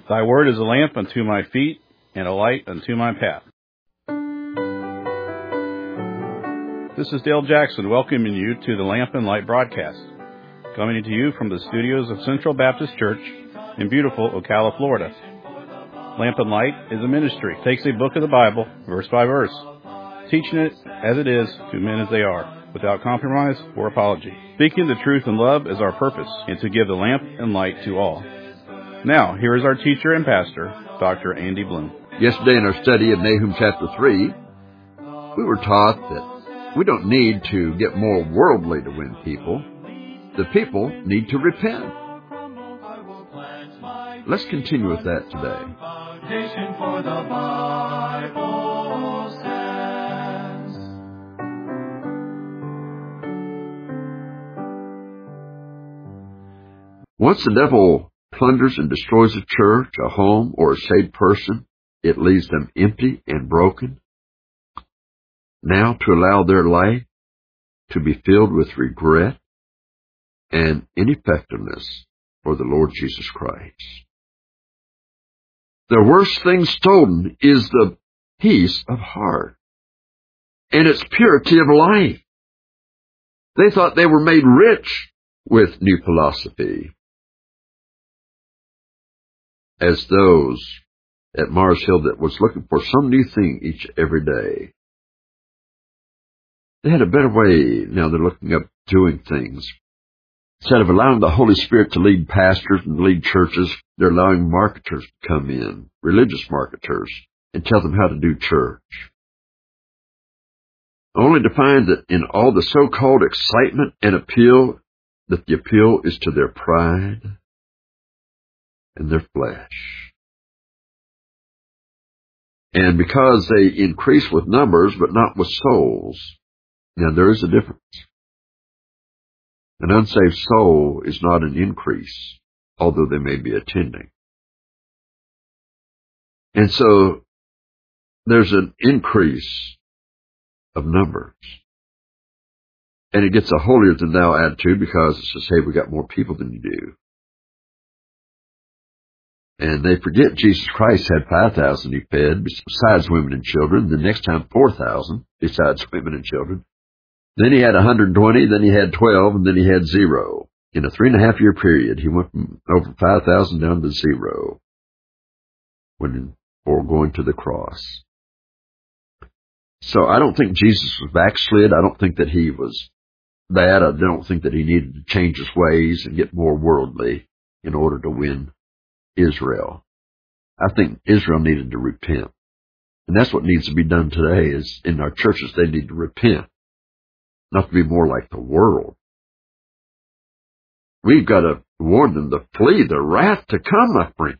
Thy word is a lamp unto my feet, and a light unto my path. This is Dale Jackson welcoming you to the Lamp and Light broadcast, coming to you from the studios of Central Baptist Church in beautiful Ocala, Florida. Lamp and Light is a ministry. It takes a book of the Bible, verse by verse, teaching it as it is to men as they are, without compromise or apology. Speaking the truth in love is our purpose, and to give the lamp and light to all. Now, here is our teacher and pastor, Dr. Andy Bloom. Yesterday in our study of Nahum chapter 3, we were taught that we don't need to get more worldly to win people. The people need to repent. Let's continue with that today. For the Bible stands. Once the devil plunders and destroys a church, a home, or a saved person, it leaves them empty and broken. Now to allow their life to be filled with regret and ineffectiveness for the Lord Jesus Christ. The worst thing stolen is the peace of heart and its purity of life. They thought they were made rich with new philosophy, as those at Mars Hill that was looking for some new thing every day. They had a better way. Now they're looking up doing things. Instead of allowing the Holy Spirit to lead pastors and lead churches, they're allowing marketers to come in, religious marketers, and tell them how to do church. Only to find that in all the so-called excitement and appeal, that the appeal is to their pride and their flesh. And because they increase with numbers but not with souls, now there is a difference. An unsaved soul is not an increase, although they may be attending. And so there's an increase of numbers. And it gets a holier than thou attitude because it's to say we got more people than you do. And they forget Jesus Christ had 5,000 he fed, besides women and children. The next time 4,000, besides women and children. Then he had 120, then he had 12, and then he had 0. In a 3.5-year period, he went from over 5,000 down to 0 before going to the cross. So I don't think Jesus was backslid. I don't think that he was bad. I don't think that he needed to change his ways and get more worldly in order to win Israel. I think Israel needed to repent. And that's what needs to be done today is in our churches, they need to repent. Not to be more like the world. We've got to warn them to flee the wrath to come, my friend.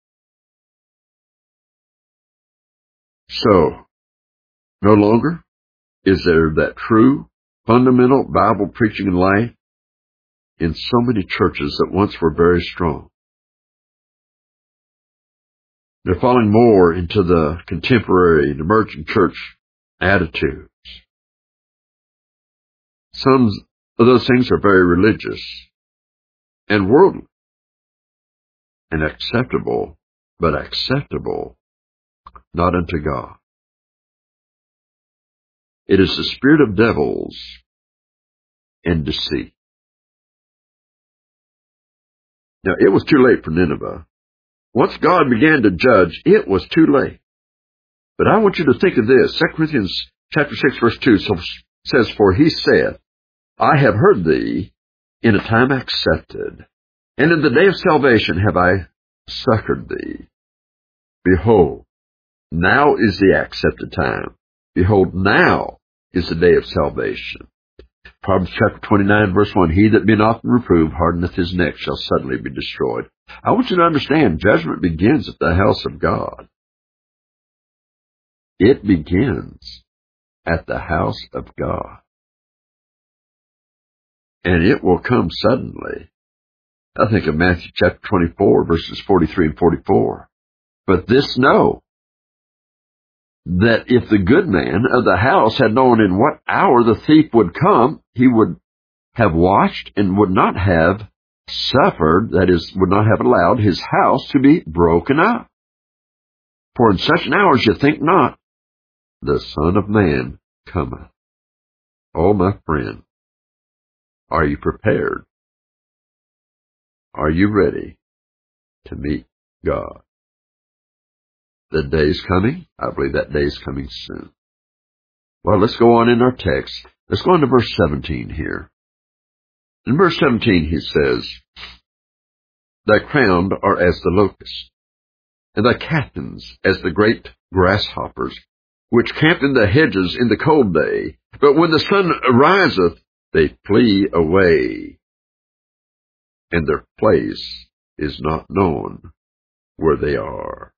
So, no longer is there that true, fundamental Bible preaching in life in so many churches that once were very strong. They're falling more into the contemporary and emerging church attitudes. Some of those things are very religious and worldly and acceptable, but acceptable not unto God. It is the spirit of devils and deceit. Now, it was too late for Nineveh. Once God began to judge, it was too late. But I want you to think of this. 2 Corinthians chapter 6, verse 2 says, For he said, I have heard thee in a time accepted, and in the day of salvation have I succored thee. Behold, now is the accepted time. Behold, now is the day of salvation. Proverbs chapter 29, verse 1, He that being often reproved hardeneth his neck shall suddenly be destroyed. I want you to understand, judgment begins at the house of God. It begins at the house of God. And it will come suddenly. I think of Matthew chapter 24, verses 43 and 44. But this know, that if the good man of the house had known in what hour the thief would come, he would have watched and would not have suffered, that is, would not have allowed his house to be broken up. For in such an hour as you think not, the Son of Man cometh. Oh, my friend, are you prepared? Are you ready to meet God? The day's coming. I believe that day's coming soon. Well, let's go on in our text. Let's go on to verse 17 here. In verse 17 he says, Thy crowned are as the locusts, and thy captains as the great grasshoppers, which camp in the hedges in the cold day. But when the sun ariseth, they flee away, and their place is not known where they are.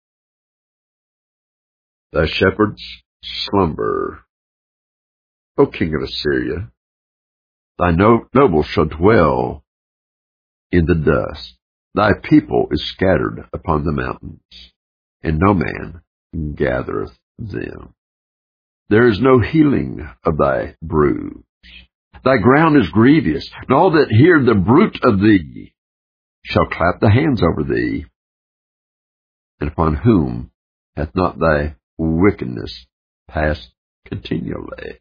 Thy shepherds slumber, O king of Assyria. Thy nobles shall dwell in the dust. Thy people is scattered upon the mountains, and no man gathereth them. There is no healing of thy bruise. Thy ground is grievous, and all that hear the bruit of thee shall clap the hands over thee. And upon whom hath not thy wickedness passed continually?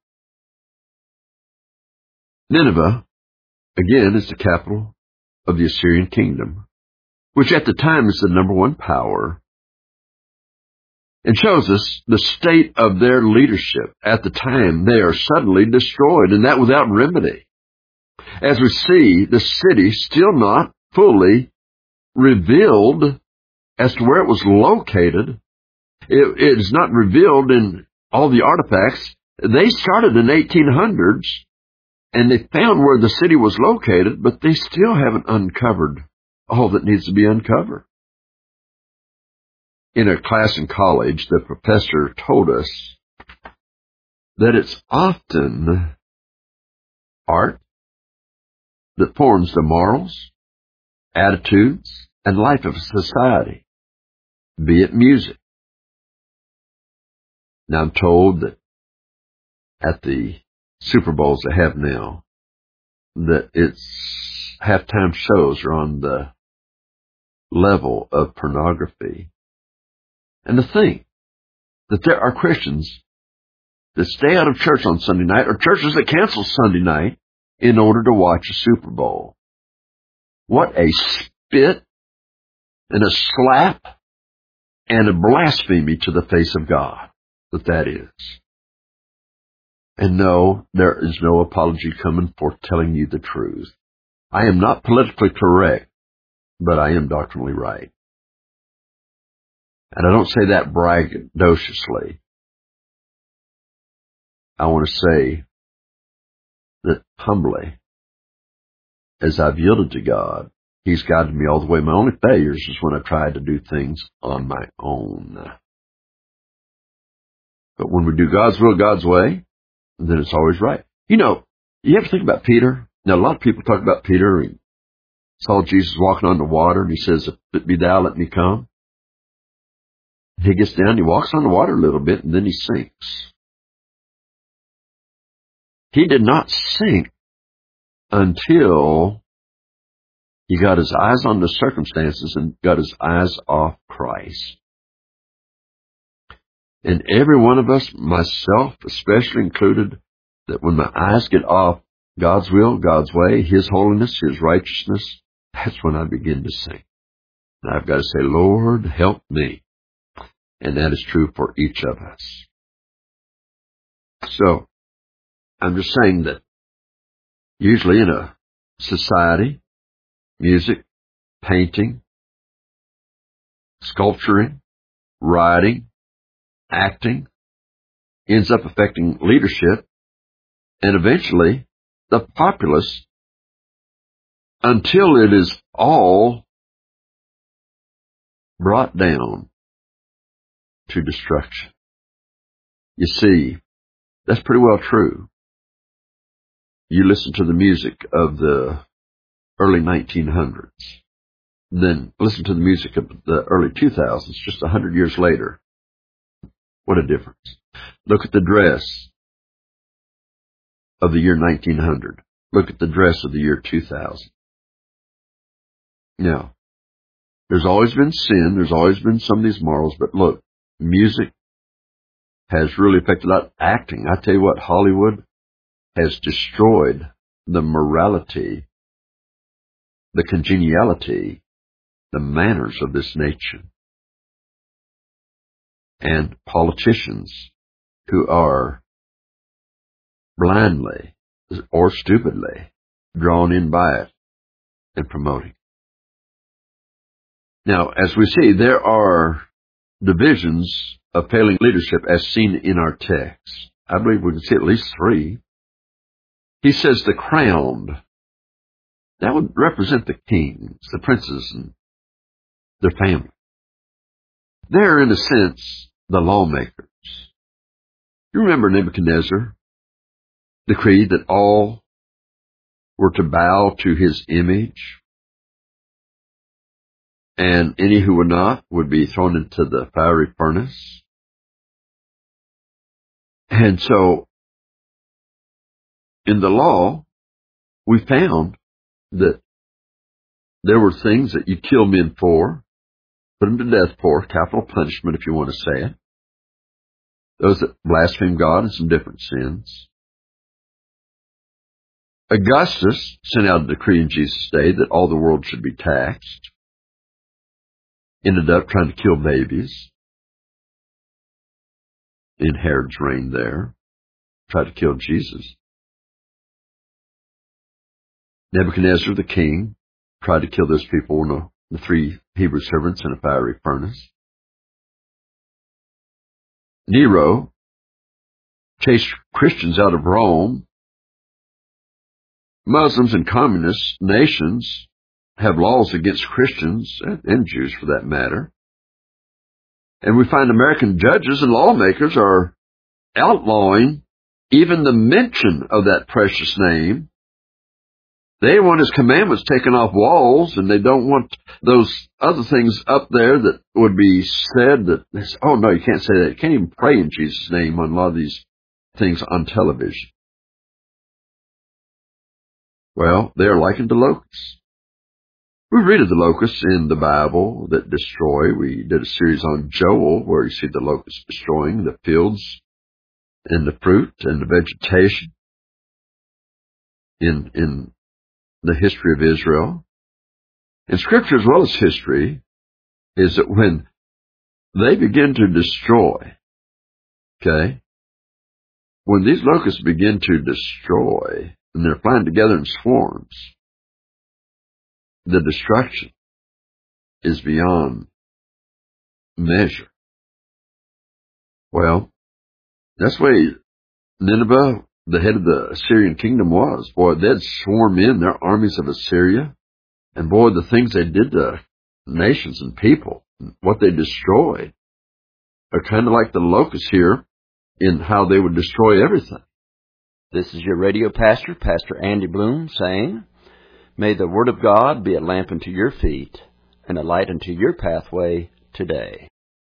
Nineveh, again, is the capital of the Assyrian kingdom, which at the time is the number one power, and shows us the state of their leadership. At the time, they are suddenly destroyed, and that without remedy. As we see, the city still not fully revealed as to where it was located. It is not revealed in all the artifacts. They started in 1800s, and they found where the city was located, but they still haven't uncovered all that needs to be uncovered. In a class in college, the professor told us that it's often art that forms the morals, attitudes, and life of society, be it music. Now, I'm told that at the Super Bowls they have now, that its halftime shows are on the level of pornography. And to think that there are Christians that stay out of church on Sunday night, or churches that cancel Sunday night in order to watch a Super Bowl. What a spit and a slap and a blasphemy to the face of God that is. And no, there is no apology coming for telling you the truth. I am not politically correct, but I am doctrinally right. And I don't say that braggadociously. I want to say that humbly, as I've yielded to God, He's guided me all the way. My only failures is when I tried to do things on my own. But when we do God's will, God's way, then it's always right. You know, you ever think about Peter? Now, a lot of people talk about Peter. He saw Jesus walking on the water, and he says, "If it be thou, let me come." He gets down, he walks on the water a little bit, and then he sinks. He did not sink until he got his eyes on the circumstances and got his eyes off Christ. And every one of us, myself especially included, that when my eyes get off God's will, God's way, His holiness, His righteousness, that's when I begin to sink. And I've got to say, Lord, help me. And that is true for each of us. So, I'm just saying that usually in a society, music, painting, sculpturing, writing, acting, ends up affecting leadership and eventually the populace until it is all brought down to destruction. You see, that's pretty well true. You listen to the music of the early 1900s, then listen to the music of the early 2000s, just 100 years later. What a difference. Look at the dress of the year 1900. Look at the dress of the year 2000. Now, there's always been sin. There's always been some of these morals. But look, music has really affected acting. I tell you what, Hollywood has destroyed the morality, the congeniality, the manners of this nation. And politicians who are blindly or stupidly drawn in by it and promoting. Now, as we see, there are divisions of failing leadership as seen in our text. I believe we can see at least 3. He says the crowned. That would represent the kings, the princes, and their family. They're, in a sense, the lawmakers. You remember Nebuchadnezzar decreed that all were to bow to his image, and any who would not would be thrown into the fiery furnace. And so, in the law, we found that there were things that you kill men for, put them to death for, capital punishment if you want to say it. Those that blaspheme God and some different sins. Augustus sent out a decree in Jesus' day that all the world should be taxed. Ended up trying to kill babies in Herod's reign there. Tried to kill Jesus. Nebuchadnezzar, the king, tried to kill those people, the 3 Hebrew servants in a fiery furnace. Nero chased Christians out of Rome. Muslims and communist nations have laws against Christians, and Jews for that matter. And we find American judges and lawmakers are outlawing even the mention of that precious name. They want his commandments taken off walls, and they don't want those other things up there that would be said that, oh no, you can't say that. You can't even pray in Jesus' name on a lot of these things on television. Well, they are likened to locusts. We read of the locusts in the Bible that destroy. We did a series on Joel where you see the locusts destroying the fields and the fruit and the vegetation in the history of Israel. And Scripture as well as history is that when they begin to destroy, okay, when these locusts begin to destroy and they're flying together in swarms, the destruction is beyond measure. Well, that's the way Nineveh, the head of the Assyrian kingdom, was. Boy, they'd swarm in, their armies of Assyria, and boy, the things they did to nations and people, what they destroyed, are kind of like the locusts here in how they would destroy everything. This is your radio pastor, Pastor Andy Bloom, saying, may the Word of God be a lamp unto your feet and a light unto your pathway today.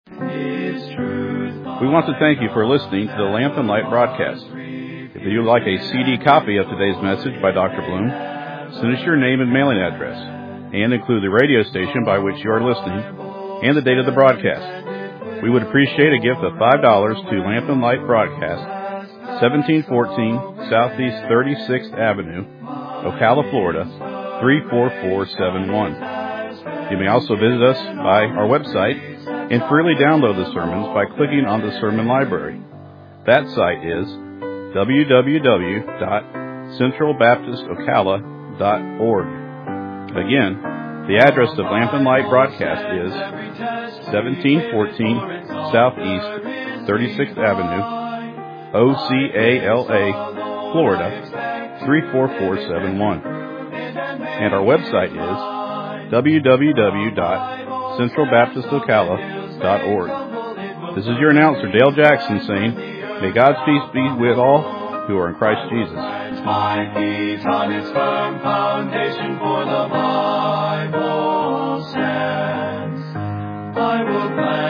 We want to thank you for listening to the Lamp and Light broadcast. If you would like a CD copy of today's message by Dr. Bloom, send us your name and mailing address, and include the radio station by which you are listening and the date of the broadcast. We would appreciate a gift of $5 to Lamp and Light Broadcast, 1714 Southeast 36th Avenue, Ocala, Florida, 34471. You may also visit us by our website and freely download the sermons by clicking on the sermon library. That site is www.centralbaptistocala.org. Again, the address of Lamp and Light Broadcast is 1714 Southeast 36th Avenue, Ocala, Florida, 34471. And our website is www.centralbaptistocala.org. This is your announcer, Dale Jackson, saying, may God's peace be with all who are in Christ Jesus. My feet on its firm foundation, for the Bible stands. I will plant